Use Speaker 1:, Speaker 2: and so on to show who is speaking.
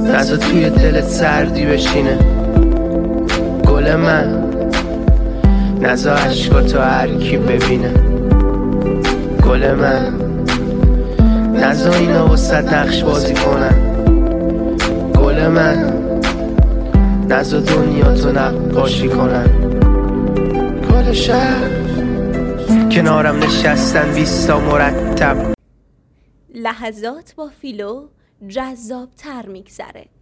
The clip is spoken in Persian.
Speaker 1: نزا توی دلت سردی بشینه گل من، نزا عشقاتو هر کی ببینه گل من، نزا اینا وسط نقش بازی کنن گل من، نزا دنیا تو نقاشی کنن گل شهر کنارم نشستن 20 تا مرتب.
Speaker 2: لحظات با فیلو جذاب‌تر میگذره.